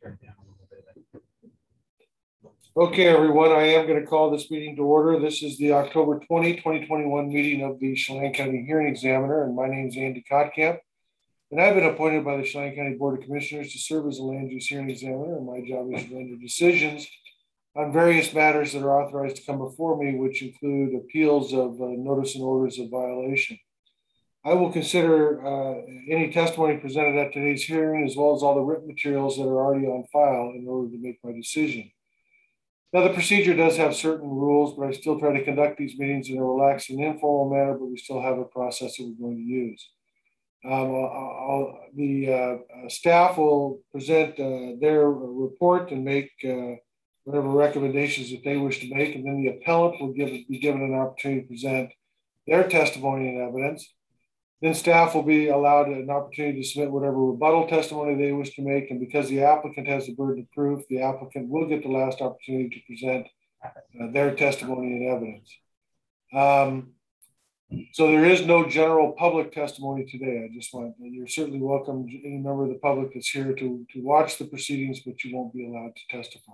Okay, everyone, I am going to call this meeting to order. This is the October 2021 meeting of the Chelan County Hearing Examiner, and my name is Andy Kottkamp, and I've been appointed by the Chelan County Board of Commissioners to serve as a land use hearing examiner, and my job is to render decisions on various matters that are authorized to come before me, which include appeals of notice and orders of violation. I will consider any testimony presented at today's hearing, as well as all the written materials that are already on file in order to make my decision. Now, the procedure does have certain rules, but I still try to conduct these meetings in a relaxed and informal manner, but we still have a process that we're going to use. The staff will present their report and make whatever recommendations that they wish to make, and then the appellant will be given an opportunity to present their testimony and evidence. Then staff will be allowed an opportunity to submit whatever rebuttal testimony they wish to make. And because the applicant has the burden of proof, the applicant will get the last opportunity to present their testimony and evidence. So there is no general public testimony today. You're certainly welcome, any member of the public that's here to watch the proceedings, but you won't be allowed to testify.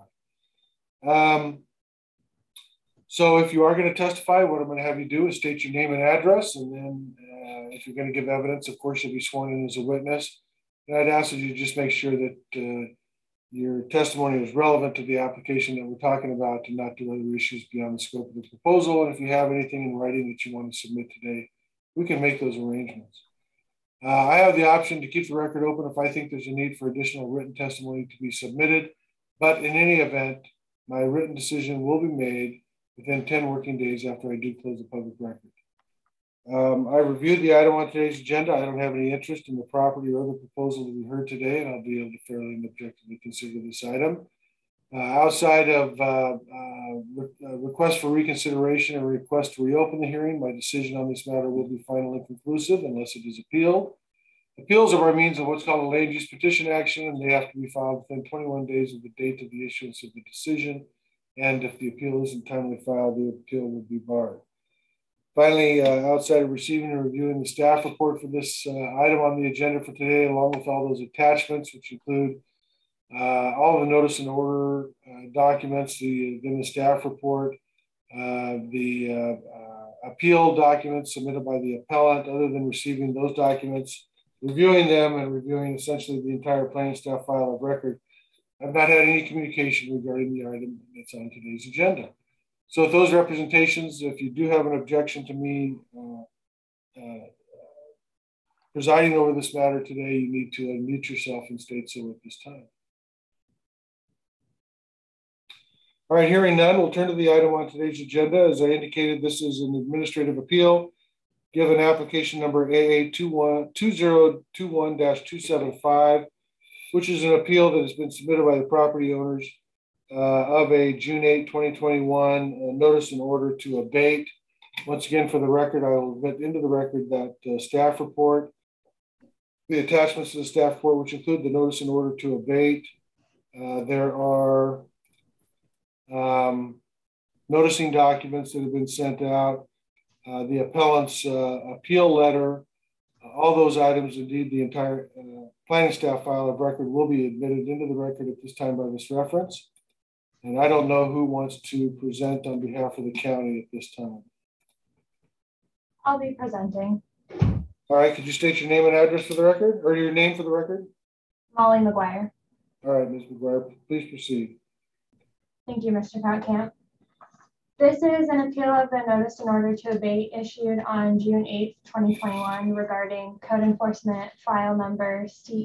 So if you are going to testify, what I'm going to have you do is state your name and address, and then if you're going to give evidence, of course, you'll be sworn in as a witness. And I'd ask that you just make sure that your testimony is relevant to the application that we're talking about, and not to other issues beyond the scope of the proposal. And if you have anything in writing that you want to submit today, we can make those arrangements. I have the option to keep the record open if I think there's a need for additional written testimony to be submitted. But in any event, my written decision will be made within 10 working days after I do close the public record. I reviewed the item on today's agenda. I don't have any interest in the property or other proposal that we heard today, and I'll be able to fairly and objectively consider this item. Outside of request for reconsideration or request to reopen the hearing, my decision on this matter will be final and conclusive unless it is appealed. Appeals are by means of what's called a land use petition action, and they have to be filed within 21 days of the date of the issuance of the decision. And if the appeal isn't timely filed, the appeal will be barred. Finally, outside of receiving and reviewing the staff report for this item on the agenda for today, along with all those attachments, which include all the notice and order documents, then the staff report, the appeal documents submitted by the appellant, other than receiving those documents, reviewing them, and reviewing essentially the entire planning staff file of record, I've not had any communication regarding the item that's on today's agenda. So with those representations, if you do have an objection to me presiding over this matter today, you need to unmute yourself and state so at this time. All right, hearing none, we'll turn to the item on today's agenda. As I indicated, this is an administrative appeal given application number AA 2021-275, which is an appeal that has been submitted by the property owners of a June 8, 2021 notice and order to abate. Once again, for the record, I will admit into the record that staff report, the attachments to the staff report, which include the notice and order to abate. There are noticing documents that have been sent out, the appellant's appeal letter, all those items, indeed the entire planning staff file of record, will be admitted into the record at this time by this reference. And I don't know who wants to present on behalf of the county at this time. I'll be presenting. All right, could you state your name and address for the record, or your name for the record? Molly McGuire. All right, Ms. McGuire, please proceed. Thank you, Mr. Kottkamp. This is an appeal of the notice in order to abate issued on June 8th, 2021 regarding code enforcement file number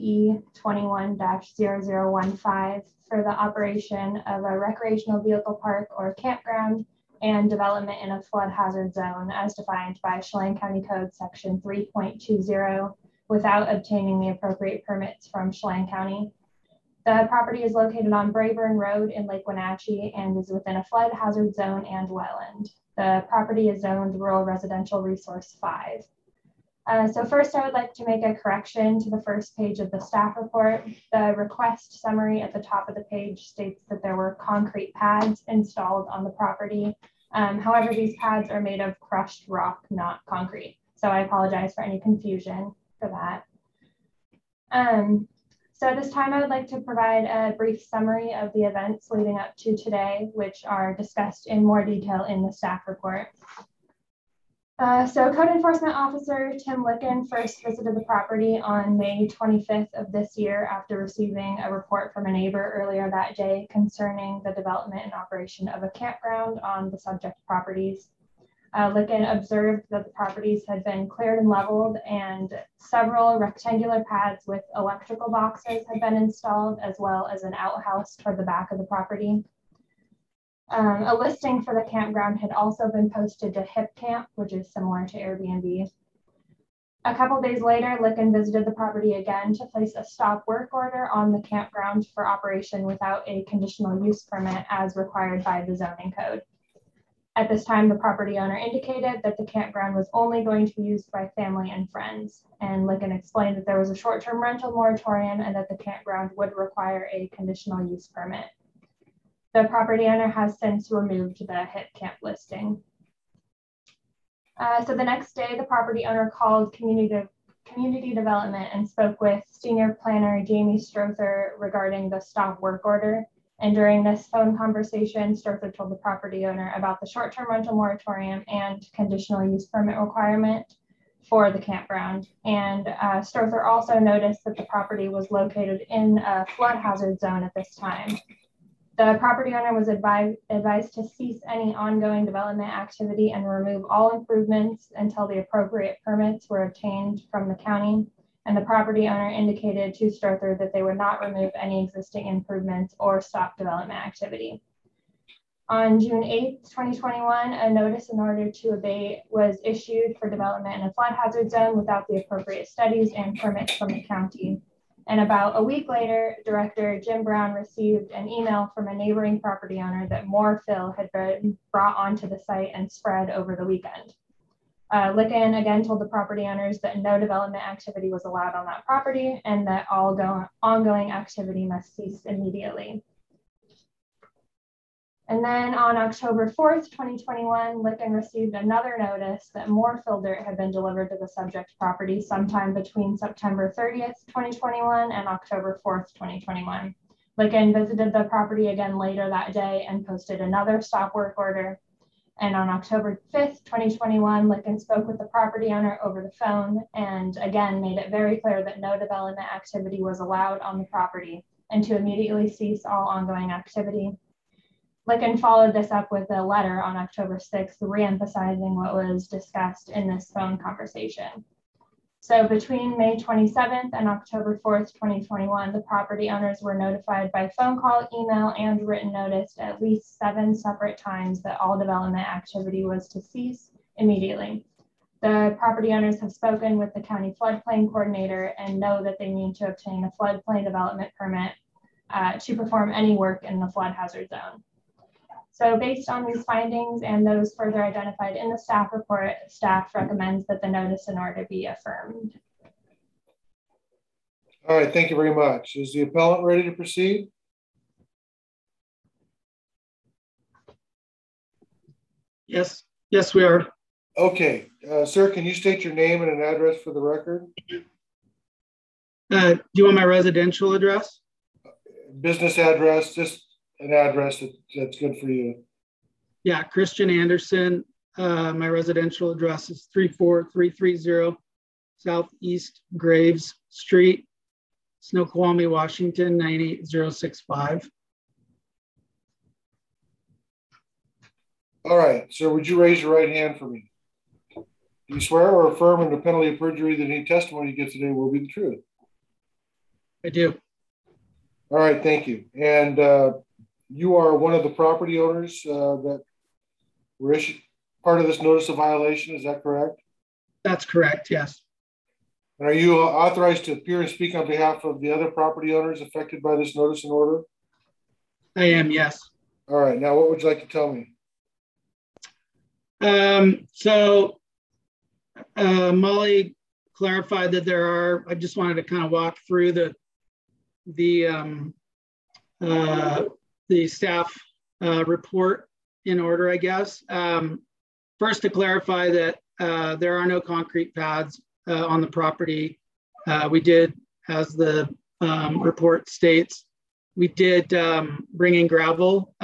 CE21-0015 for the operation of a recreational vehicle park or campground and development in a flood hazard zone as defined by Chelan County Code section 3.20 without obtaining the appropriate permits from Chelan County. The property is located on Brayburn Road in Lake Wenatchee and is within a flood hazard zone and wetland. The property is zoned Rural Residential Resource 5. So first, I would like to make a correction to the first page of the staff report. The request summary at the top of the page states that there were concrete pads installed on the property. However, these pads are made of crushed rock, not concrete. So I apologize for any confusion for that. So at this time, I would like to provide a brief summary of the events leading up to today, which are discussed in more detail in the staff report. So Code Enforcement Officer Tim Licken first visited the property on May 25th of this year after receiving a report from a neighbor earlier that day concerning the development and operation of a campground on the subject properties. Licken observed that the properties had been cleared and leveled, and several rectangular pads with electrical boxes had been installed, as well as an outhouse toward the back of the property. A listing for the campground had also been posted to HipCamp, which is similar to Airbnb. A couple days later, Licken visited the property again to place a stop work order on the campground for operation without a conditional use permit as required by the zoning code. At this time, the property owner indicated that the campground was only going to be used by family and friends, and Licken explained that there was a short-term rental moratorium and that the campground would require a conditional use permit. The property owner has since removed the HipCamp listing. So the next day, the property owner called community development and spoke with senior planner Jamie Strother regarding the stop work order. And during this phone conversation, Strother told the property owner about the short-term rental moratorium and conditional use permit requirement for the campground. And Strother also noticed that the property was located in a flood hazard zone at this time. The property owner was advised to cease any ongoing development activity and remove all improvements until the appropriate permits were obtained from the county. And the property owner indicated to Strother that they would not remove any existing improvements or stop development activity. On June 8th, 2021, a notice in order to abate was issued for development in a flood hazard zone without the appropriate studies and permits from the county. And about a week later, Director Jim Brown received an email from a neighboring property owner that more fill had been brought onto the site and spread over the weekend. Licken again told the property owners that no development activity was allowed on that property and that all ongoing activity must cease immediately. And then on October 4th, 2021, Licken received another notice that more fill dirt had been delivered to the subject property sometime between September 30th, 2021 and October 4th, 2021. Licken visited the property again later that day and posted another stop work order. And on October 5th, 2021, Licken spoke with the property owner over the phone and again made it very clear that no development activity was allowed on the property and to immediately cease all ongoing activity. Licken followed this up with a letter on October 6th, re-emphasizing what was discussed in this phone conversation. So between May 27th and October 4th, 2021, the property owners were notified by phone call, email, and written notice at least 7 separate times that all development activity was to cease immediately. The property owners have spoken with the county floodplain coordinator and know that they need to obtain a floodplain development permit to perform any work in the flood hazard zone. So based on these findings and those further identified in the staff report, staff recommends that the notice in order be affirmed. All right, thank you very much. Is the appellant ready to proceed? Yes, we are. Okay, sir, can you state your name and an address for the record? Do you want my residential address? Business address, just an address that's good for you. Yeah, Christian Anderson. My residential address is 34330 Southeast Graves Street, Snoqualmie, Washington, 98065. All right, sir, would you raise your right hand for me? Do you swear or affirm under penalty of perjury that any testimony you give today will be the truth? I do. All right, thank you. And you are one of the property owners that were issued part of this notice of violation, is that correct? That's correct, yes. And are you authorized to appear and speak on behalf of the other property owners affected by this notice and order? I am, yes. All right, now what would you like to tell me? Molly clarified that there are, I just wanted to kind of walk through the staff report in order, I guess. First, to clarify that there are no concrete pads on the property. We did, as the report states. We did bring in gravel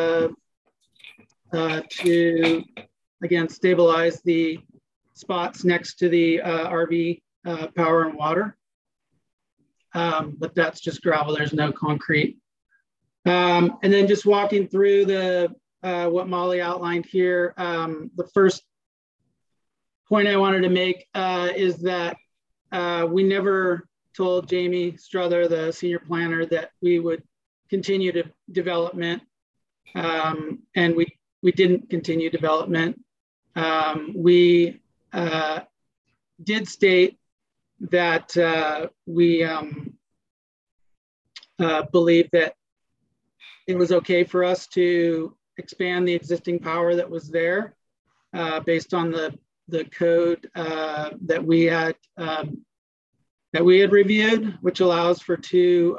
to, again, stabilize the spots next to the RV power and water. But that's just gravel, there's no concrete. And then just walking through the what Molly outlined here, the first point I wanted to make is that we never told Jamie Strother, the senior planner, that we would continue to development, and we didn't continue development. We did state that we believe that it was okay for us to expand the existing power that was there based on the code that we had reviewed, which allows for 2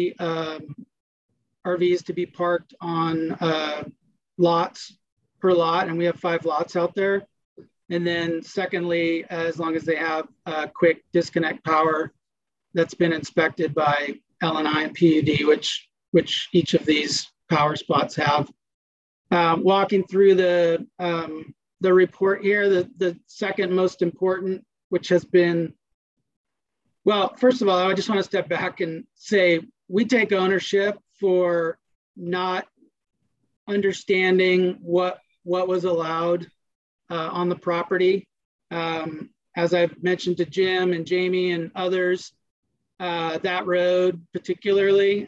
RVs to be parked on lots per lot, and we have 5 lots out there. And then secondly, as long as they have quick disconnect power that's been inspected by LNI and PUD, which each of these power spots have. Walking through the report here, the second most important, which has been, well, first of all, I just want to step back and say we take ownership for not understanding what was allowed on the property. As I've mentioned to Jim and Jamie and others, that road particularly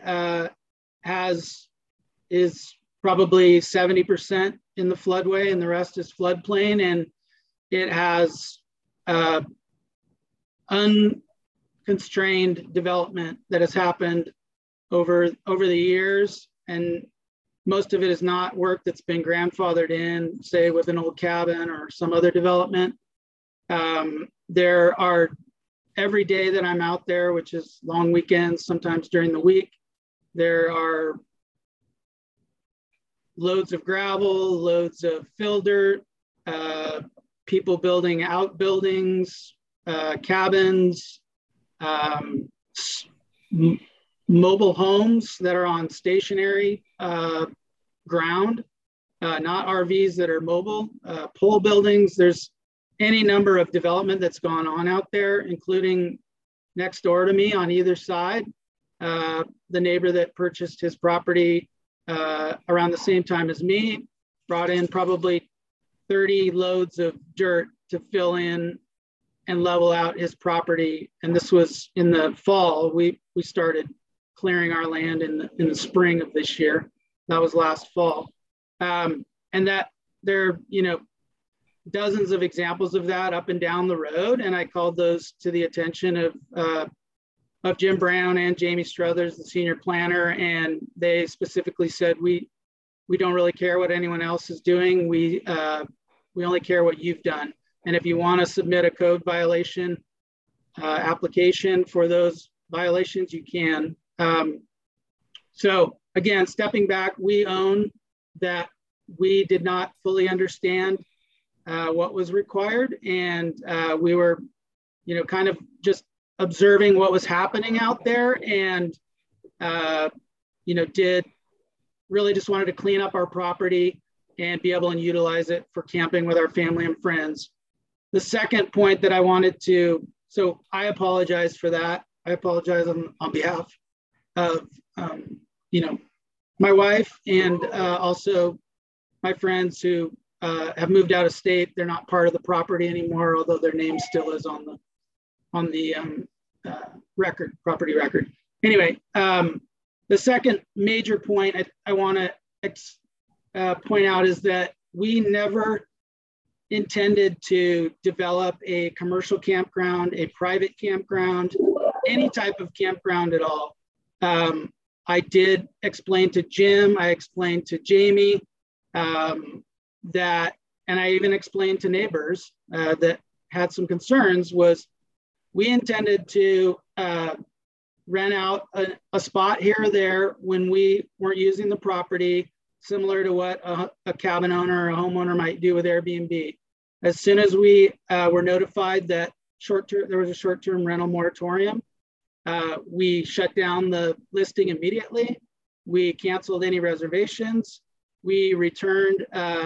is probably 70% in the floodway and the rest is floodplain, and it has unconstrained development that has happened over the years, and most of it is not work that's been grandfathered in, say with an old cabin or some other development. There are, every day that I'm out there, which is long weekends, sometimes during the week, there are loads of gravel, loads of fill dirt, people building outbuildings, cabins, mobile homes that are on stationary ground, not RVs that are mobile, pole buildings. There's any number of development that's gone on out there, including next door to me on either side. The neighbor that purchased his property around the same time as me brought in probably 30 loads of dirt to fill in and level out his property. And this was in the fall. We started clearing our land in the spring of this year. That was last fall. And that there, dozens of examples of that up and down the road. And I called those to the attention of Jim Brown and Jamie Struthers, the senior planner. And they specifically said, we don't really care what anyone else is doing. We only care what you've done. And if you want to submit a code violation application for those violations, you can. So again, stepping back, we own that we did not fully understand what was required. And we were, kind of just observing what was happening out there, and, did really just wanted to clean up our property and be able to utilize it for camping with our family and friends. The second point that I wanted to, so I apologize for that. I apologize on behalf of, my wife and also my friends who have moved out of state. They're not part of the property anymore, although their name still is on the record, property record. Anyway, the second major point I want to point out is that we never intended to develop a commercial campground, a private campground, any type of campground at all. I did explain to Jim, I explained to Jamie that, and I even explained to neighbors that had some concerns, was we intended to rent out a spot here or there when we weren't using the property, similar to what a cabin owner or a homeowner might do with Airbnb. As soon as we were notified that there was a short-term rental moratorium, We shut down the listing immediately. We canceled any reservations. We returned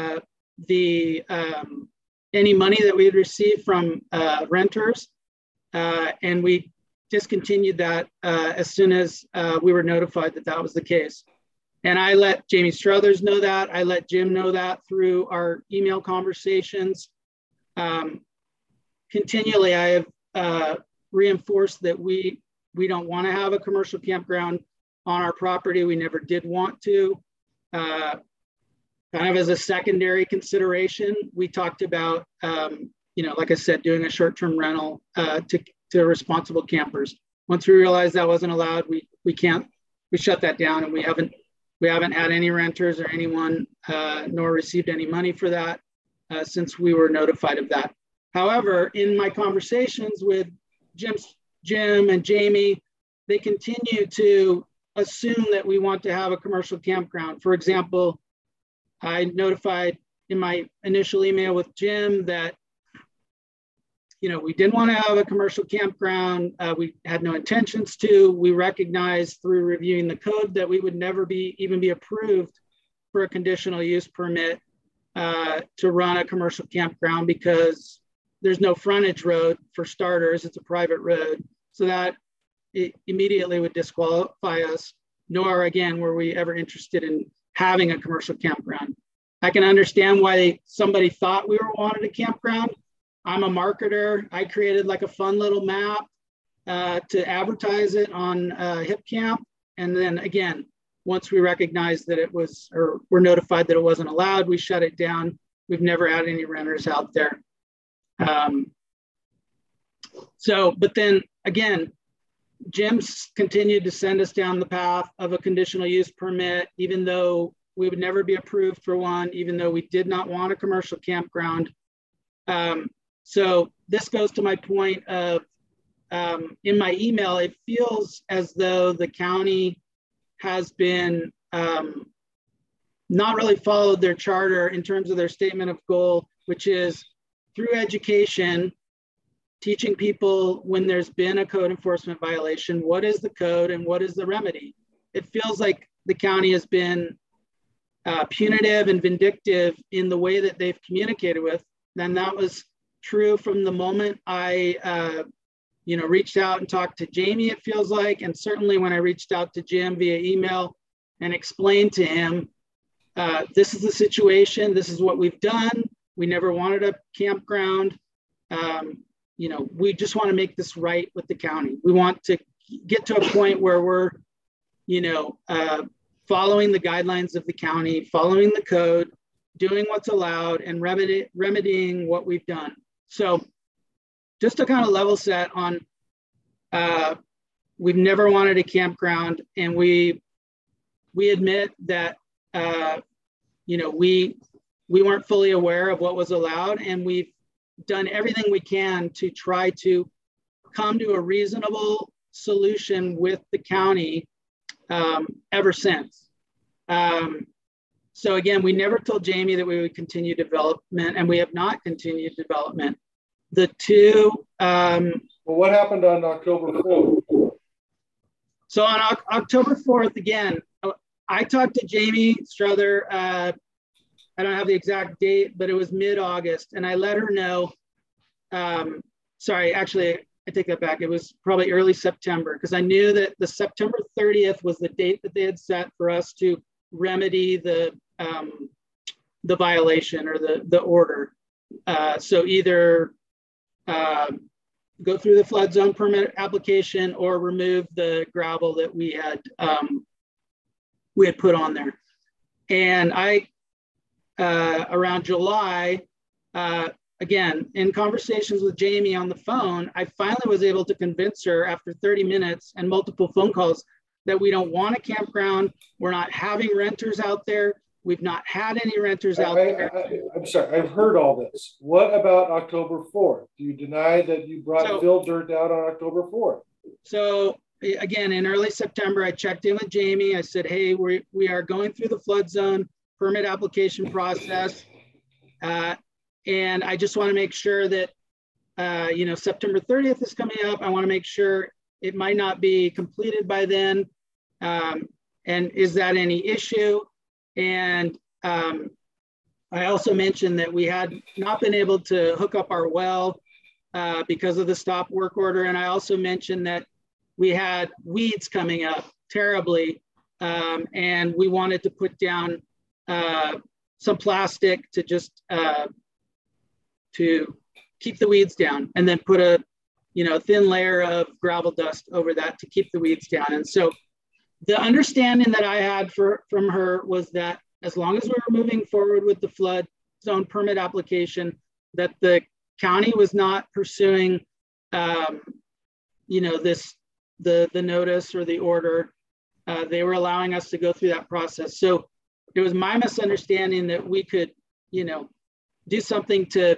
any money that we had received from renters, and we discontinued that as soon as we were notified that that was the case. And I let Jamie Struthers know that. I let Jim know that through our email conversations. Continually, I have reinforced that we don't want to have a commercial campground on our property. We never did want to. Kind of as a secondary consideration, we talked about, like I said, doing a short-term rental to responsible campers. Once we realized that wasn't allowed, we shut that down, and we haven't had any renters or anyone nor received any money for that since we were notified of that. However, in my conversations with Jim and Jamie, they continue to assume that we want to have a commercial campground. For example, I notified in my initial email with Jim that, we didn't want to have a commercial campground. We had no intentions to. We recognized through reviewing the code that we would never even be approved for a conditional use permit to run a commercial campground because there's no frontage road for starters. It's a private road. So that it immediately would disqualify us, nor again, were we ever interested in having a commercial campground. I can understand why somebody thought we wanted a campground. I'm a marketer. I created like a fun little map to advertise it on HipCamp. And then again, once we recognized that it was, or were notified that it wasn't allowed, we shut it down. We've never had any renters out there. But then again, Jim's continued to send us down the path of a conditional use permit, even though we would never be approved for one, even though we did not want a commercial campground. So this goes to my point of, in my email, it feels as though the county has been not really followed their charter in terms of their statement of goal, which is through education, teaching people when there's been a code enforcement violation, what is the code and what is the remedy? It feels like the county has been punitive and vindictive in the way that they've communicated with. And that was true from the moment I reached out and talked to Jamie, it feels like, and certainly when I reached out to Jim via email and explained to him, this is the situation, this is what we've done. We never wanted a campground. We just want to make this right with the county. We want to get to a point where we're, following the guidelines of the county, following the code, doing what's allowed, and remedying what we've done. So just to kind of level set on, we've never wanted a campground, and we admit that, we weren't fully aware of what was allowed, and we've done everything we can to try to come to a reasonable solution with the county ever since. So again, we never told Jamie that we would continue development, and we have not continued development. The two. Well, what happened on October 4th? So on October 4th, again, I talked to Jamie Struther. I don't have the exact date, but it was mid-August, and I let her know. Sorry, actually, I take that back. It was probably early September, because I knew that the September 30th was the date that they had set for us to remedy the violation or the order. So either go through the flood zone permit application or remove the gravel that we had put on there. And I, around July, again, in conversations with Jamie on the phone, I finally was able to convince her after 30 minutes and multiple phone calls that we don't want a campground. We're not having renters out there. We've not had any renters out there. I'm sorry, I've heard all this. What about October 4th? Do you deny that you brought fill dirt down on October 4th? So again, in early September, I checked in with Jamie. I said, hey, we are going through the flood zone permit application process. And I just want to make sure that, September 30th is coming up. I want to make sure it might not be completed by then. And is that any issue? And I also mentioned that we had not been able to hook up our well because of the stop work order. And I also mentioned that we had weeds coming up terribly, and we wanted to put down some plastic to just to keep the weeds down, and then put a thin layer of gravel dust over that to keep the weeds down. And so the understanding that I had from her was that as long as we were moving forward with the flood zone permit application, that the county was not pursuing, the notice or the order. They were allowing us to go through that process. So it was my misunderstanding that we could, do something to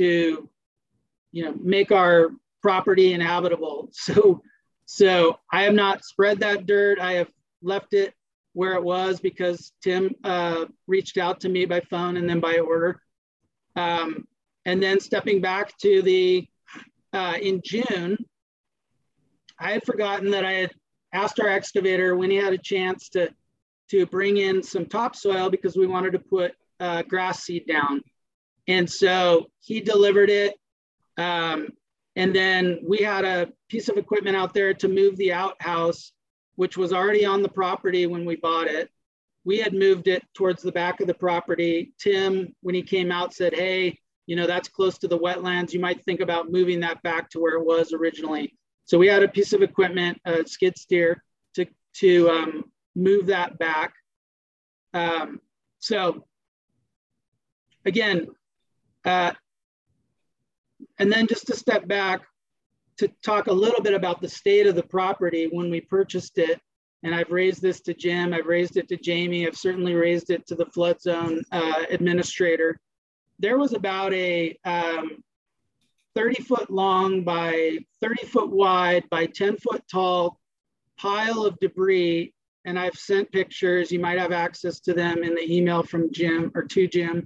make our property inhabitable. So I have not spread that dirt. I have left it where it was because Tim reached out to me by phone and then by order. And then stepping back to in June, I had forgotten that I had asked our excavator when he had a chance to bring in some topsoil because we wanted to put grass seed down. And so he delivered it. And then we had a piece of equipment out there to move the outhouse, which was already on the property when we bought it. We had moved it towards the back of the property. Tim, when he came out, said, hey, that's close to the wetlands. You might think about moving that back to where it was originally. So we had a piece of equipment, a skid steer, to move that back. So again, and then just to step back to talk a little bit about the state of the property when we purchased it. And I've raised this to Jim, I've raised it to Jamie, I've certainly raised it to the flood zone administrator. There was about a 30-foot long by 30-foot wide by 10-foot tall pile of debris. And I've sent pictures, you might have access to them in the email from Jim or to Jim.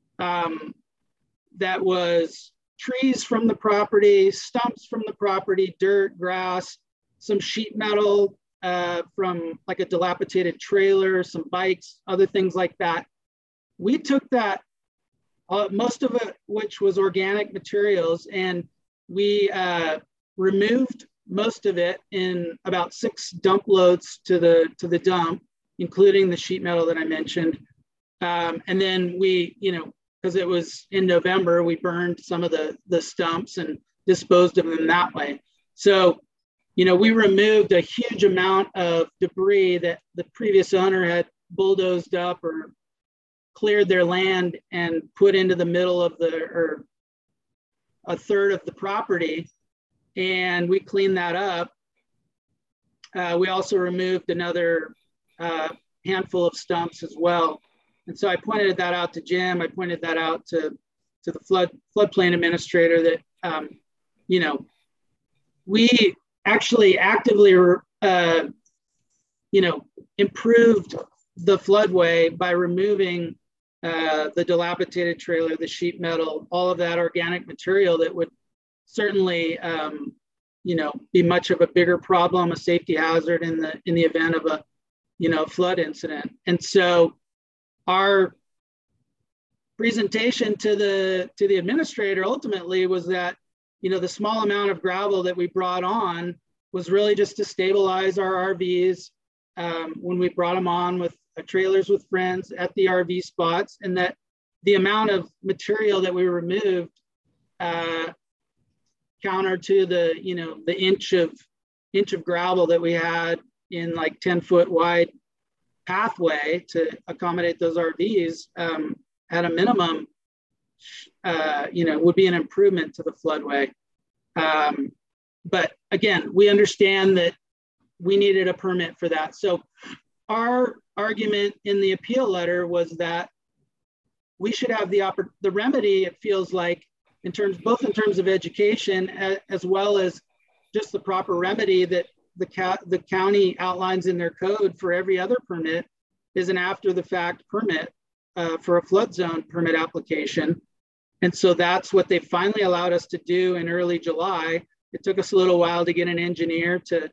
That was trees from the property, stumps from the property, dirt, grass, some sheet metal from like a dilapidated trailer, some bikes, other things like that. We took that, most of it, which was organic materials, and we removed most of it in about 6 dump loads to the dump, including the sheet metal that I mentioned. And then we, because it was in November, we burned some of the stumps and disposed of them that way. So, we removed a huge amount of debris that the previous owner had bulldozed up or cleared their land and put into the middle of or a third of the property. And we cleaned that up. We also removed another handful of stumps as well. And so I pointed that out to Jim. I pointed that out to the floodplain administrator that, we actually actively, improved the floodway by removing the dilapidated trailer, the sheet metal, all of that organic material that would certainly, be much of a bigger problem, a safety hazard in the event of a, flood incident. And so our presentation to the administrator ultimately was that, the small amount of gravel that we brought on was really just to stabilize our RVs when we brought them on with trailers with friends at the RV spots, and that the amount of material that we removed counter to the inch of gravel that we had in like 10-foot wide pathway to accommodate those RVs at a minimum, would be an improvement to the floodway. But again, we understand that we needed a permit for that. So our argument in the appeal letter was that we should have the remedy, it feels like, both in terms of education as well as just the proper remedy that the county outlines in their code for every other permit is an after the fact permit for a flood zone permit application. And so that's what they finally allowed us to do in early July, It took us a little while to get an engineer to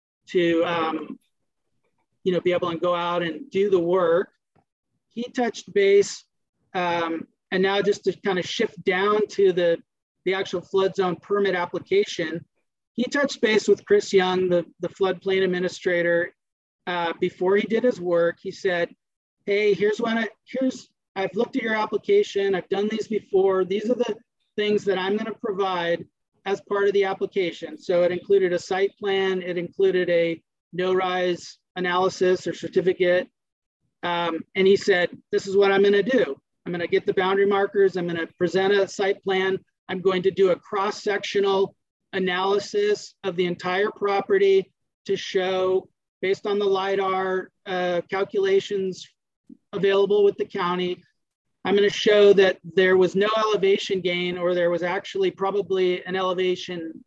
be able to go out and do the work. He touched base, and now just to kind of shift down to the actual flood zone permit application, he touched base with Chris Young, the floodplain administrator, before he did his work. He said, hey, I've looked at your application. I've done these before. These are the things that I'm going to provide as part of the application. So it included a site plan. It included a no-rise analysis or certificate. And he said, this is what I'm going to do. I'm going to get the boundary markers. I'm going to present a site plan. I'm going to do a cross-sectional analysis of the entire property to show, based on the LIDAR calculations available with the county, I'm going to show that there was no elevation gain, or there was actually probably an elevation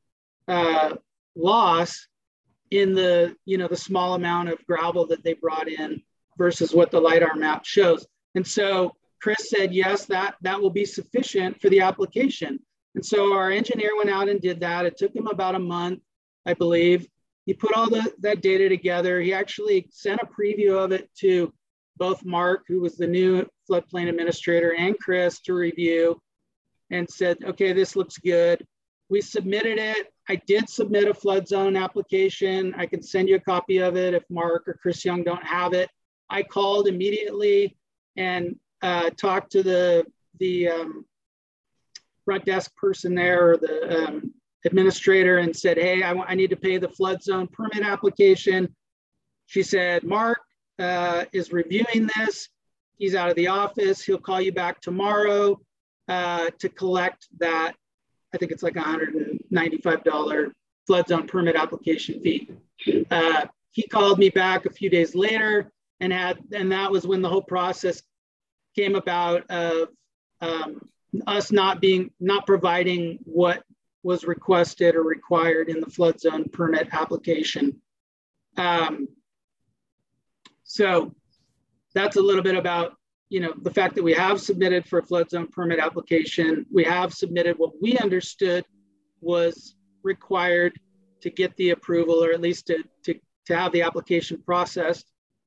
loss in the small amount of gravel that they brought in versus what the LIDAR map shows. And so Chris said, yes, that will be sufficient for the application. And so our engineer went out and did that. It took him about a month, I believe. He put all that data together. He actually sent a preview of it to both Mark, who was the new floodplain administrator, and Chris to review, and said, okay, this looks good. We submitted it. I did submit a flood zone application. I can send you a copy of it if Mark or Chris Young don't have it. I called immediately and talked to the front desk person there, or the administrator, and said, hey, I need to pay the flood zone permit application. She said, Mark is reviewing this. He's out of the office. He'll call you back tomorrow to collect that. I think it's like $195 flood zone permit application fee. He called me back a few days later, and that was when the whole process came about of us not providing what was requested or required in the flood zone permit application. So that's a little bit about, the fact that we have submitted for a flood zone permit application. We have submitted what we understood was required to get the approval, or at least to have the application processed.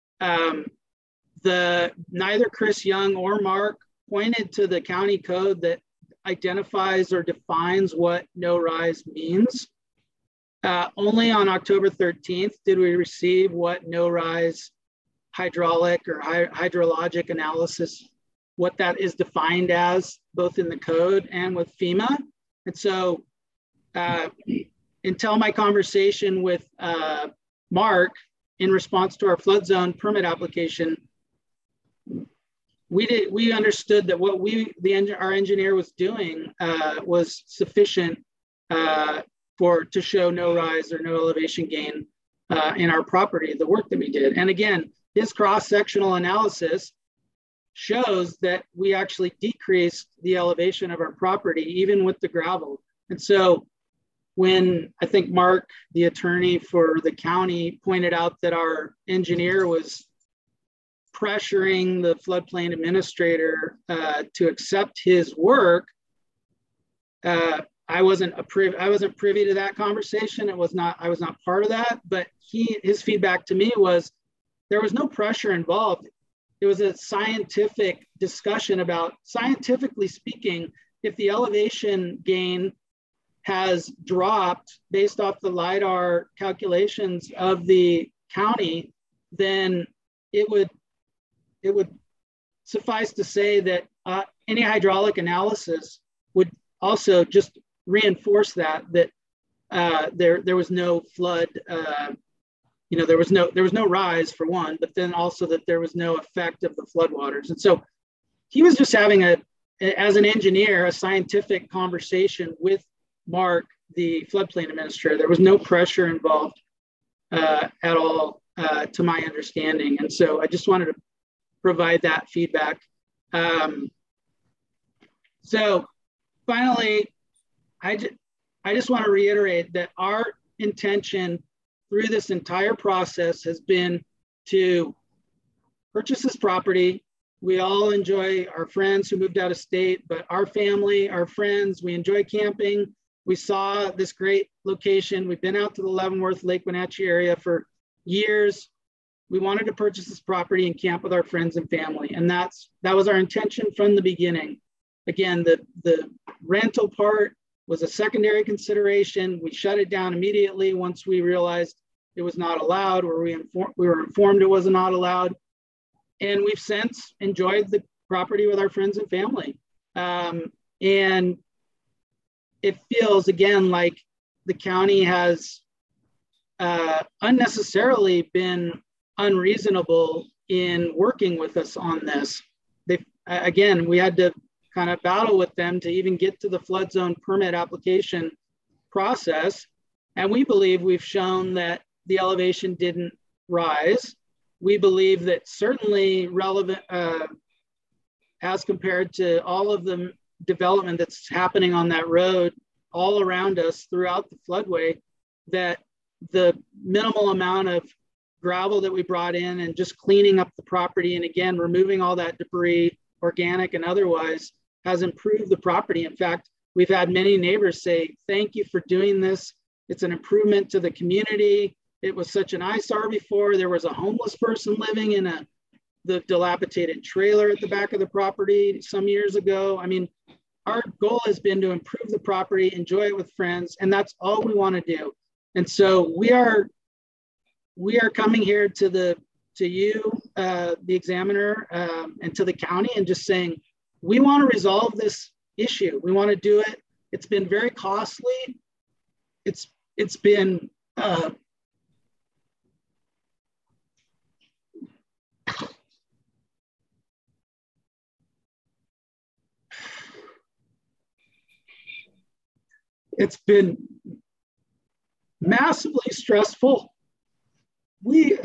Neither Chris Young or Mark pointed to the county code that identifies or defines what no rise means. Only on October 13th did we receive what no rise hydraulic or hydrologic analysis, what that is defined as, both in the code and with FEMA. And so until my conversation with Mark in response to our flood zone permit application, we understood that what our engineer was doing was sufficient to show no rise or no elevation gain in our property, the work that we did. And again, his cross-sectional analysis shows that we actually decreased the elevation of our property, even with the gravel. And so when I think Mark, the attorney for the county, pointed out that our engineer was pressuring the floodplain administrator to accept his work, I wasn't privy to that conversation. I was not part of that, but his feedback to me was there was no pressure involved. It was a scientific discussion about, scientifically speaking, if the elevation gain has dropped based off the LIDAR calculations of the county, then it would suffice to say that any hydraulic analysis would also just reinforce that there was no flood. There was no rise, for one, but then also that there was no effect of the floodwaters. And so he was just having as an engineer, a scientific conversation with Mark, the floodplain administrator. There was no pressure involved at all, to my understanding. And so I just wanted to provide that feedback. So finally, I just want to reiterate that our intention through this entire process has been to purchase this property. We all enjoy our friends who moved out of state, but our family, our friends, we enjoy camping. We saw this great location. We've been out to the Leavenworth, Lake Wenatchee area for years. We wanted to purchase this property and camp with our friends and family. And that was our intention from the beginning. Again, the rental part was a secondary consideration. We shut it down immediately once we realized it was not allowed, or we were informed it was not allowed. And we've since enjoyed the property with our friends and family. And it feels, again, like the county has unnecessarily been unreasonable in working with us on this. Again, we had to kind of battle with them to even get to the flood zone permit application process. And we believe we've shown that the elevation didn't rise. We believe that certainly relevant, as compared to all of the development that's happening on that road all around us throughout the floodway, that the minimal amount of gravel that we brought in and just cleaning up the property, and again, removing all that debris, organic and otherwise, has improved the property. In fact, we've had many neighbors say, thank you for doing this. It's an improvement to the community. It was such an eyesore before. There was a homeless person living in the dilapidated trailer at the back of the property some years ago. I mean, our goal has been to improve the property, enjoy it with friends, and that's all we want to do. And so we are coming here to you, the examiner, and to the county, and just saying, we want to resolve this issue. We want to do it. It's been very costly. It's been it's been massively stressful. We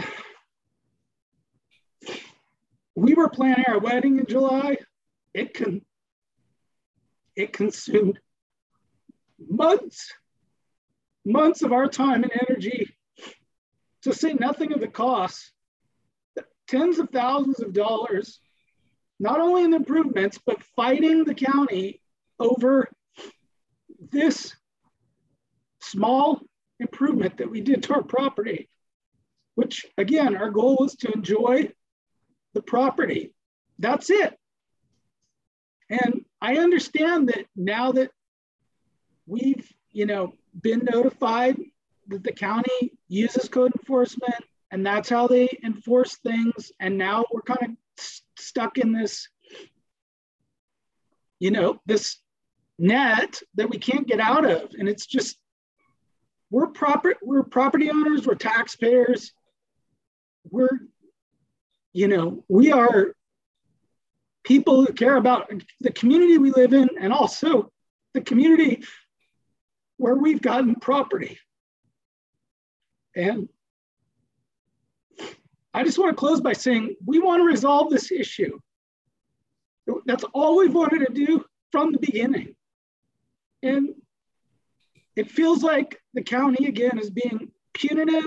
were planning our wedding in July. It consumed months of our time and energy, to say nothing of the costs, tens of thousands of dollars, not only in improvements, but fighting the county over this small improvement that we did to our property, which again, our goal was to enjoy the property. That's it. And I understand that now that we've, been notified that the county uses code enforcement and that's how they enforce things. And now we're kind of stuck in this, this net that we can't get out of. And it's just, we're property owners, we're taxpayers, we are people who care about the community we live in, and also the community where we've gotten property. And I just want to close by saying, we want to resolve this issue. That's all we've wanted to do from the beginning. And it feels like the county, again, is being punitive,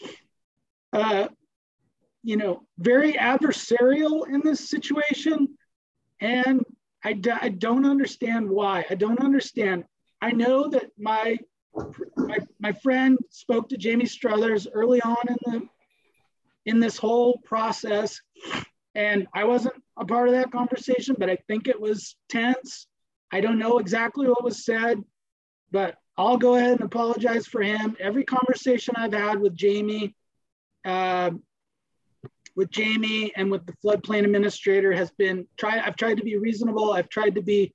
very adversarial in this situation. And I don't understand why. I don't understand. I know that my friend spoke to Jamie Struthers early on in this whole process, and I wasn't a part of that conversation, but I think it was tense. I don't know exactly what was said, but I'll go ahead and apologize for him. Every conversation I've had with Jamie and with the floodplain administrator has been I've tried to be reasonable. I've tried to be,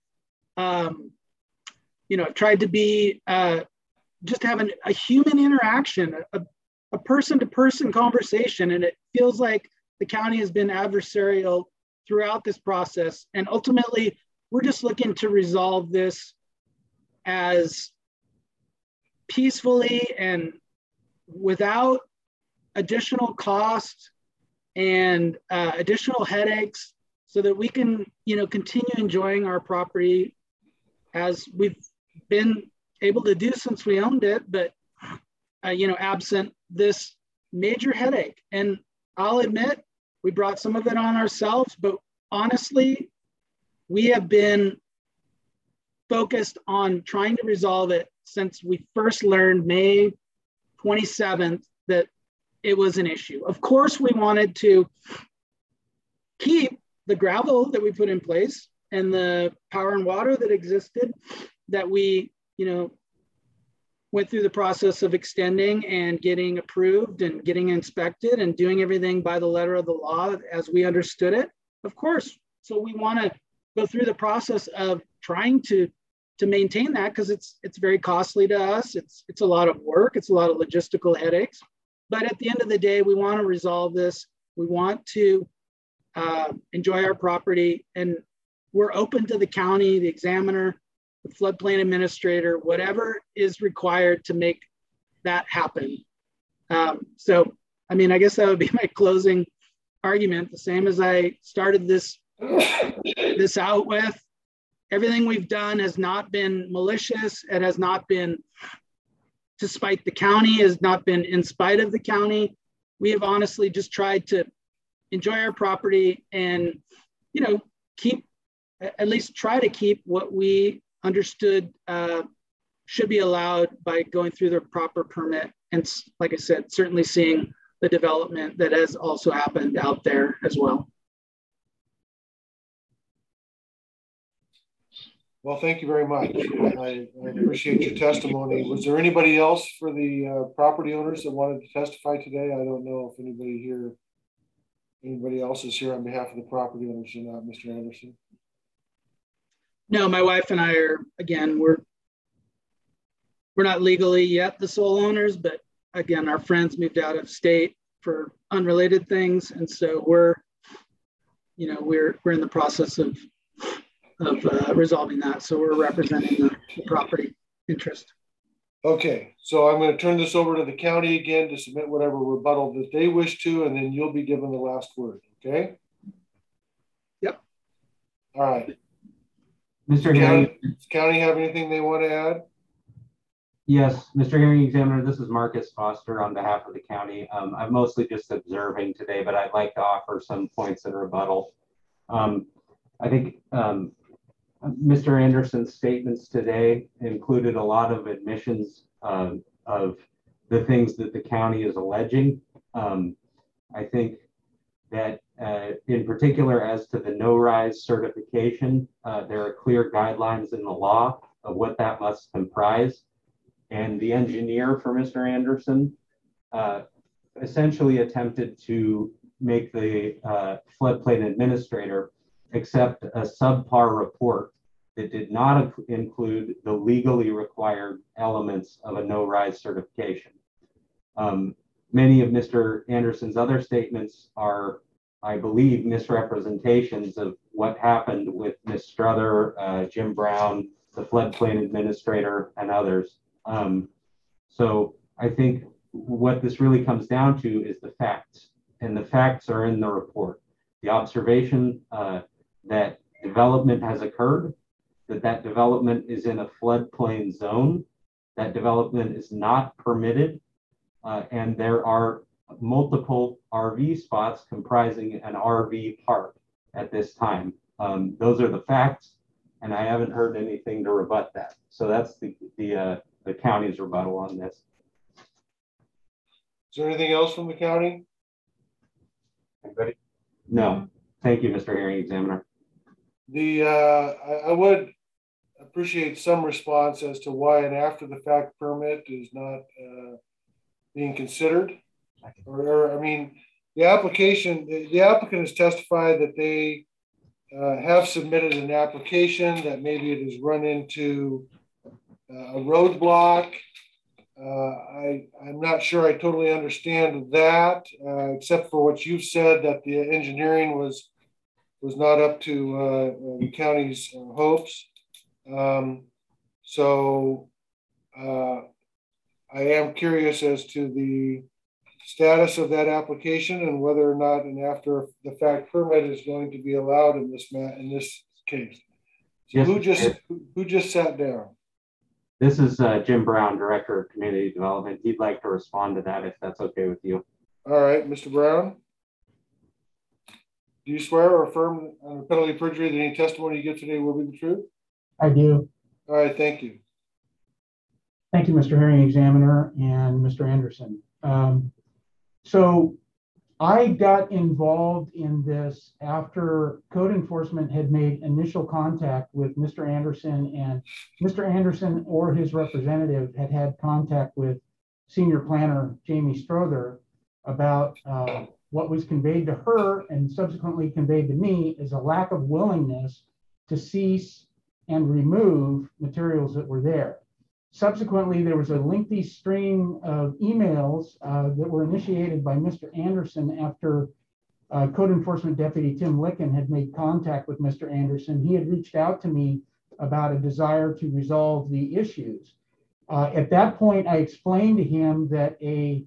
just having a human interaction, a person-to-person conversation. And it feels like the county has been adversarial throughout this process. And ultimately, we're just looking to resolve this as peacefully and without additional cost and additional headaches, so that we can, continue enjoying our property as we've been able to do since we owned it, but, absent this major headache. And I'll admit, we brought some of it on ourselves, but honestly, we have been focused on trying to resolve it since we first learned May 27th that it was an issue. Of course, we wanted to keep the gravel that we put in place and the power and water that existed that we, went through the process of extending and getting approved and getting inspected and doing everything by the letter of the law as we understood it, of course. So we want to go through the process of trying to maintain that, because it's very costly to us. It's a lot of work. It's a lot of logistical headaches. But at the end of the day, we want to resolve this. We want to enjoy our property, and we're open to the county, the examiner, the floodplain administrator, whatever is required to make that happen. So, I mean, I guess that would be my closing argument, the same as I started this out with. Everything we've done has not been malicious. It has not been to spite the county, has not been in spite of the county. We have honestly just tried to enjoy our property and, at least try to keep what we understood should be allowed by going through the proper permit. And like I said, certainly seeing the development that has also happened out there as well. Well, thank you very much. I appreciate your testimony. Was there anybody else for the property owners that wanted to testify today? I don't know if anybody else is here on behalf of the property owners or not, Mr. Anderson. No, my wife and I are, again, we're not legally yet the sole owners, but again, our friends moved out of state for unrelated things. And so we're in the process of resolving that. So we're representing the property interest. Okay, so I'm going to turn this over to the county again to submit whatever rebuttal that they wish to, and then you'll be given the last word, okay? Yep. All right. Mr. Hearing. Does county have anything they want to add? Yes, Mr. Hearing Examiner, this is Marcus Foster on behalf of the county. I'm mostly just observing today, but I'd like to offer some points in rebuttal. I think Mr. Anderson's statements today included a lot of admissions of the things that the county is alleging. I think that in particular, as to the no-rise certification, there are clear guidelines in the law of what that must comprise. And the engineer for Mr. Anderson essentially attempted to make the floodplain administrator accept a subpar report that did not include the legally required elements of a no-rise certification. Many of Mr. Anderson's other statements are, I believe, misrepresentations of what happened with Ms. Struther, Jim Brown, the floodplain administrator, and others. So I think what this really comes down to is the facts, and the facts are in the report. The observation that development has occurred, that development is in a floodplain zone, that development is not permitted, and there are multiple RV spots comprising an RV park at this time. Those are the facts, and I haven't heard anything to rebut that. So that's the county's rebuttal on this. Is there anything else from the county? Anybody? No. Thank you, Mr. Hearing Examiner. I would appreciate some response as to why an after-the-fact permit is not being considered. Or I mean, the applicant has testified that they have submitted an application that maybe it has run into a roadblock. I'm not sure I totally understand that, except for what you've said, that the engineering was not up to the county's hopes. So I am curious as to the status of that application and whether or not an after the fact permit is going to be allowed in this case. So yes, who just sat down? This is Jim Brown, Director of Community Development. He'd like to respond to that if that's okay with you. All right, Mr. Brown. Do you swear or affirm on the penalty of perjury that any testimony you give today will be the truth? I do. All right, thank you. Thank you, Mr. Hearing Examiner and Mr. Anderson. So I got involved in this after code enforcement had made initial contact with Mr. Anderson, and Mr. Anderson or his representative had had contact with senior planner Jamie Strother about what was conveyed to her and subsequently conveyed to me is a lack of willingness to cease and remove materials that were there. Subsequently, there was a lengthy string of emails that were initiated by Mr. Anderson after Code Enforcement Deputy Tim Licken had made contact with Mr. Anderson. He had reached out to me about a desire to resolve the issues. At that point, I explained to him that a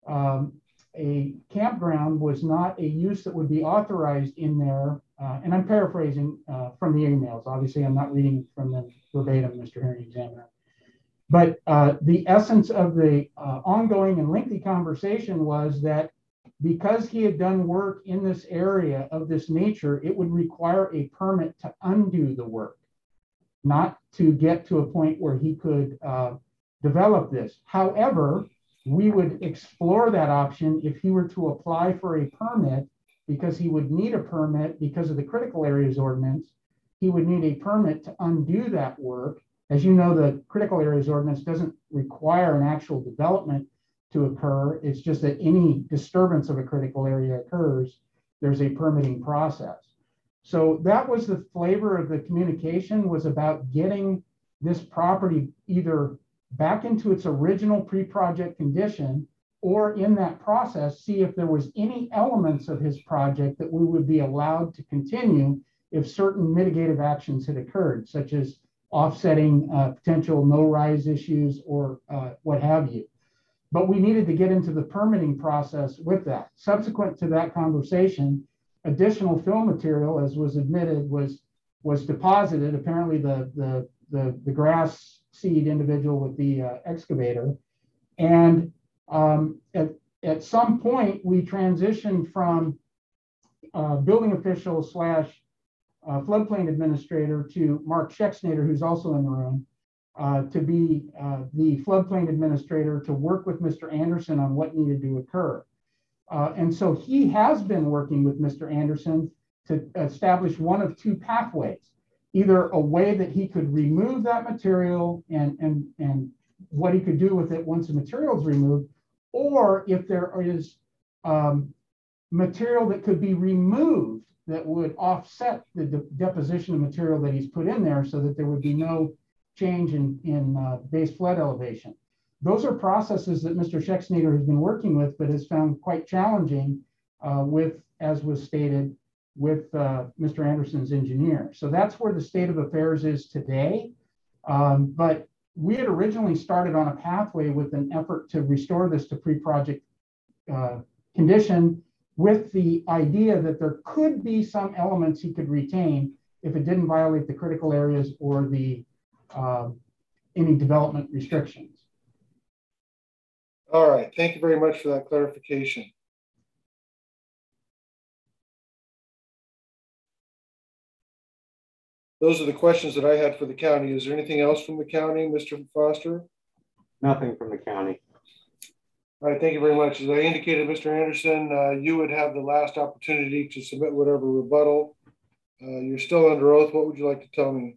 campground was not a use that would be authorized in there. And I'm paraphrasing from the emails. Obviously, I'm not reading from them verbatim, Mr. Hearing Examiner. But the essence of the ongoing and lengthy conversation was that because he had done work in this area of this nature, it would require a permit to undo the work, not to get to a point where he could develop this. However, we would explore that option if he were to apply for a permit, because he would need a permit because of the critical areas ordinance. He would need a permit to undo that work. As you know, the critical areas ordinance doesn't require an actual development to occur. It's just that any disturbance of a critical area occurs, there's a permitting process. So that was the flavor of the communication, was about getting this property either back into its original pre-project condition, or in that process, see if there was any elements of his project that we would be allowed to continue if certain mitigative actions had occurred, such as offsetting potential no-rise issues or what have you. But we needed to get into the permitting process with that. Subsequent to that conversation, additional fill material, as was admitted, was deposited. Apparently the grass seed individual with the excavator. And at some point, we transitioned from building official / floodplain administrator to Mark Schexnader, who's also in the room, to be the floodplain administrator to work with Mr. Anderson on what needed to occur. And so he has been working with Mr. Anderson to establish one of two pathways, either a way that he could remove that material and what he could do with it once the material is removed, or if there is material that could be removed that would offset the deposition of material that he's put in there so that there would be no change in base flood elevation. Those are processes that Mr. Schexnader has been working with, but has found quite challenging with, as was stated, with Mr. Anderson's engineer. So that's where the state of affairs is today. But we had originally started on a pathway with an effort to restore this to pre-project condition, with the idea that there could be some elements he could retain if it didn't violate the critical areas or the any development restrictions. All right, thank you very much for that clarification. Those are the questions that I had for the county. Is there anything else from the county, Mr. Foster? Nothing from the county. All right, thank you very much. As I indicated, Mr. Anderson, you would have the last opportunity to submit whatever rebuttal. You're still under oath. What would you like to tell me?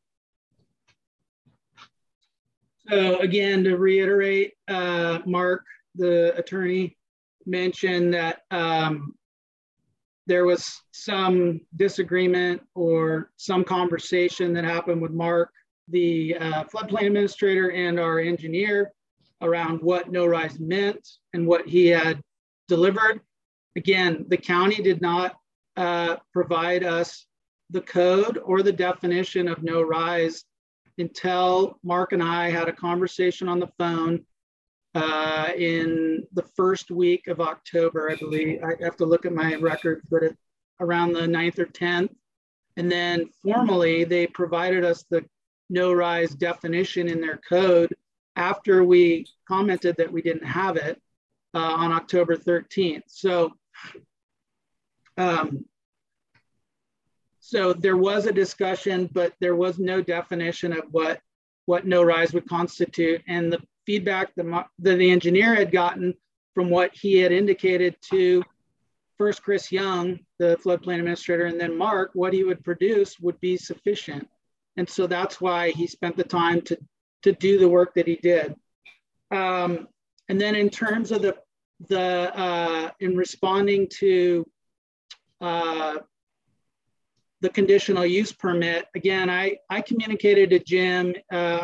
So again, to reiterate, Mark, the attorney, mentioned that there was some disagreement or some conversation that happened with Mark, the floodplain administrator, and our engineer around what no rise meant and what he had delivered. Again, the county did not provide us the code or the definition of no rise until Mark and I had a conversation on the phone in the first week of October, I believe. I have to look at my record, but around the 9th or 10th. And then formally, they provided us the no rise definition in their code after we commented that we didn't have it on October 13th. So, so there was a discussion, but there was no definition of what no rise would constitute. And the feedback that the engineer had gotten from what he had indicated to first Chris Young, the floodplain administrator, and then Mark, what he would produce would be sufficient. And so that's why he spent the time to do the work that he did. And then in terms of in responding to the conditional use permit, again, I communicated to Jim,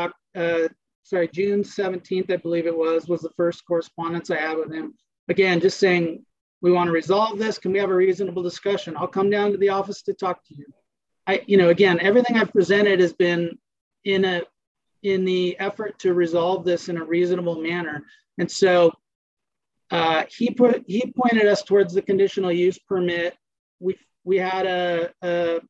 June 17th, I believe it was the first correspondence I had with him. Again, just saying, we want to resolve this. Can we have a reasonable discussion? I'll come down to the office to talk to you. Again, everything I've presented has been in the effort to resolve this in a reasonable manner. And so he pointed us towards the conditional use permit. We had a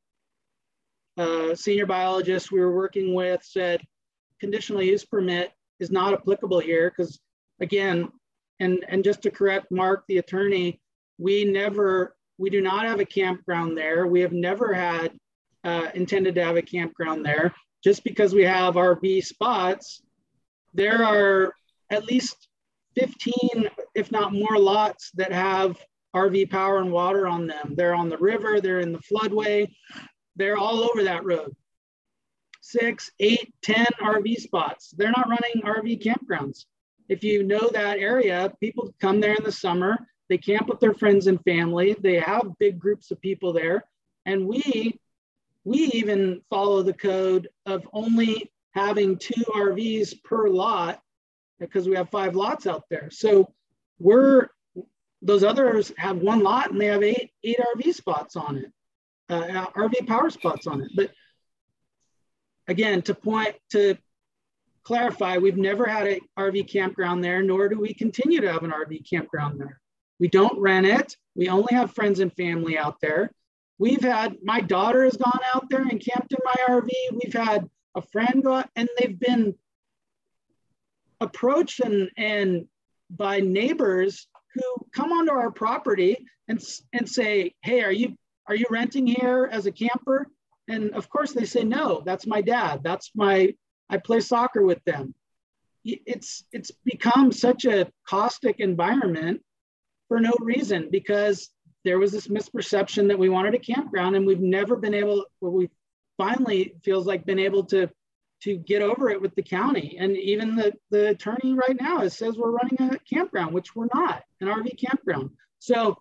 senior biologist we were working with said conditional use permit is not applicable here because, again, and just to correct Mark, the attorney, we do not have a campground there. We have never had intended to have a campground there. Just because we have RV spots, there are at least 15, if not more, lots that have RV power and water on them. They're on the river, they're in the floodway, they're all over that road. 6, 8, 10 RV spots. They're not running RV campgrounds. If you know that area, people come there in the summer, they camp with their friends and family, they have big groups of people there, and we even follow the code of only having 2 RVs per lot because we have 5 lots out there. So those others have 1 lot and they have 8 RV spots on it, RV power spots on it. But again, to clarify, we've never had an RV campground there, nor do we continue to have an RV campground there. We don't rent it. We only have friends and family out there. My daughter has gone out there and camped in my RV. We've had a friend go out, and they've been approached and by neighbors who come onto our property and say, hey, are you renting here as a camper? And of course they say, no, that's my dad. I play soccer with them. It's become such a caustic environment for no reason, because there was this misperception that we wanted a campground, and we've never been able, we finally feels like been able to get over it with the county. And even the attorney right now says we're running a campground, which we're not, an RV campground. So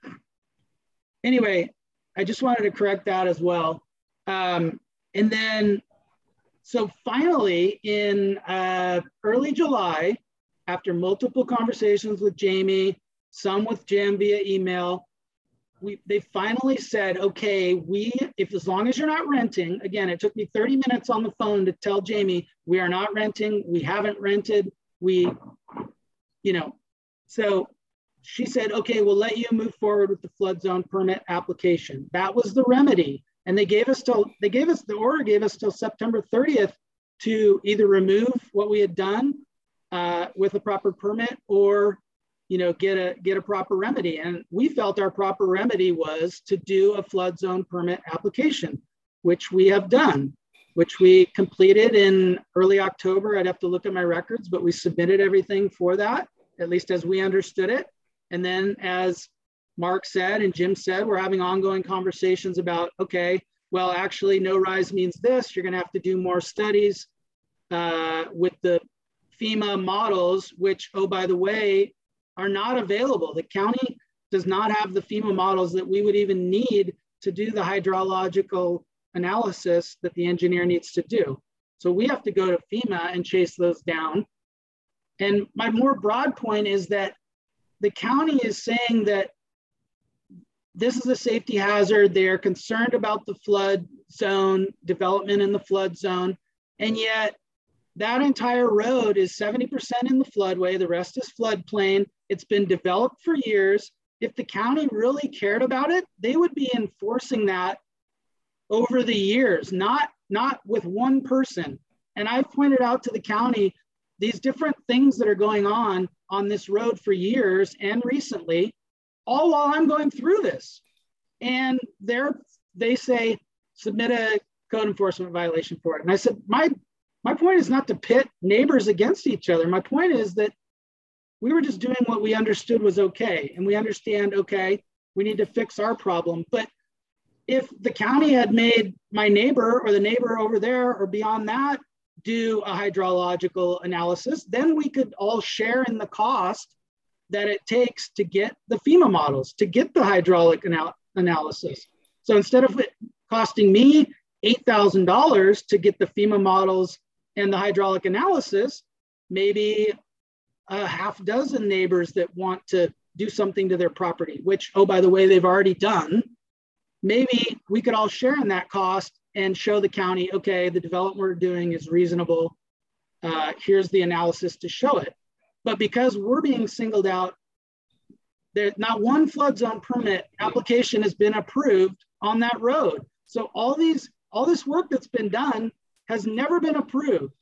anyway, I just wanted to correct that as well. And then, so finally in early July, after multiple conversations with Jamie, some with Jim via email, they finally said, okay, if as long as you're not renting, again, it took me 30 minutes on the phone to tell Jamie, we are not renting, we haven't rented, so she said, okay, we'll let you move forward with the flood zone permit application. That was the remedy. And the order gave us till September 30th to either remove what we had done with a proper permit or get a proper remedy. And we felt our proper remedy was to do a flood zone permit application, which we have done, which we completed in early October. I'd have to look at my records, but we submitted everything for that, at least as we understood it. And then as Mark said and Jim said, we're having ongoing conversations about, okay, well, actually no rise means this. You're going to have to do more studies with the FEMA models, which, oh, by the way, are not available. The county does not have the FEMA models that we would even need to do the hydrological analysis that the engineer needs to do. So we have to go to FEMA and chase those down. And my more broad point is that the county is saying that this is a safety hazard. They're concerned about the flood zone, development in the flood zone. And yet that entire road is 70% in the floodway. The rest is floodplain. It's been developed for years. If the county really cared about it, they would be enforcing that over the years, not with one person. And I've pointed out to the county these different things that are going on this road for years and recently, all while I'm going through this. And they say, submit a code enforcement violation for it. And I said, my My point is not to pit neighbors against each other. My point is that we were just doing what we understood was okay. And we understand, okay, we need to fix our problem. But if the county had made my neighbor or the neighbor over there or beyond that do a hydrological analysis, then we could all share in the cost that it takes to get the FEMA models, to get the hydraulic analysis. So instead of it costing me $8,000 to get the FEMA models and the hydraulic analysis, maybe a half dozen neighbors that want to do something to their property, which, oh, by the way, they've already done. Maybe we could all share in that cost and show the county, okay, the development we're doing is reasonable. Here's the analysis to show it. But because we're being singled out, there's not one flood zone permit application has been approved on that road. So all this work that's been done has never been approved.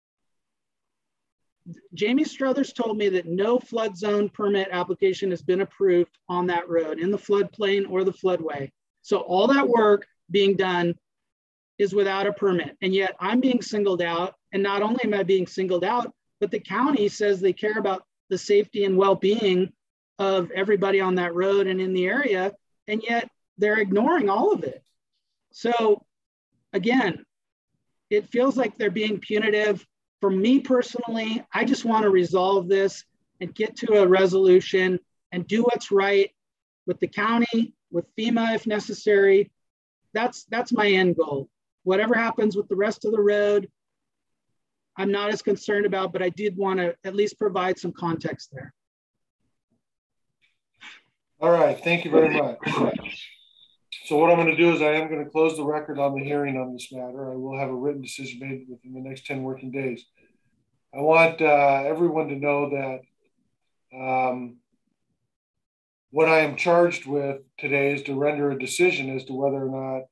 Jamie Struthers told me that no flood zone permit application has been approved on that road in the floodplain or the floodway. So all that work being done is without a permit. And yet I'm being singled out. And not only am I being singled out, but the county says they care about the safety and well-being of everybody on that road and in the area. And yet they're ignoring all of it. So again, it feels like they're being punitive. For me personally, I just want to resolve this and get to a resolution and do what's right with the county, with FEMA if necessary. That's my end goal. Whatever happens with the rest of the road, I'm not as concerned about, but I did want to at least provide some context there. All right, thank you very much. So what I'm going to do is I am going to close the record on the hearing on this matter. I will have a written decision made within the next 10 working days. I want everyone to know that what I am charged with today is to render a decision as to whether or not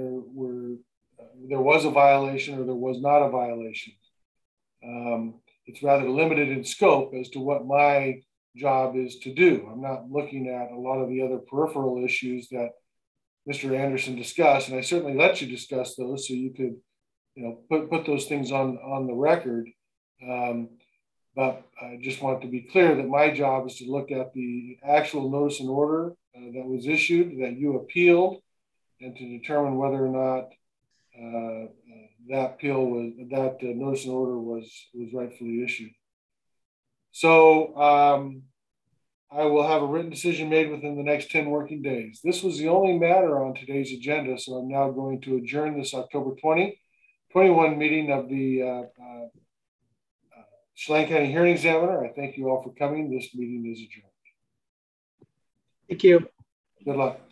there was a violation or there was not a violation. It's rather limited in scope as to what my job is to do. I'm not looking at a lot of the other peripheral issues that Mr. Anderson discussed, and I certainly let you discuss those so you could, put those things on the record. But I just want to be clear that my job is to look at the actual notice and order that was issued, that you appealed, and to determine whether or not that notice and order was rightfully issued. So I will have a written decision made within the next 10 working days. This was the only matter on today's agenda, so I'm now going to adjourn this October 2021 meeting of the Chelan County Hearing Examiner. I thank you all for coming. This meeting is adjourned. Thank you. Good luck.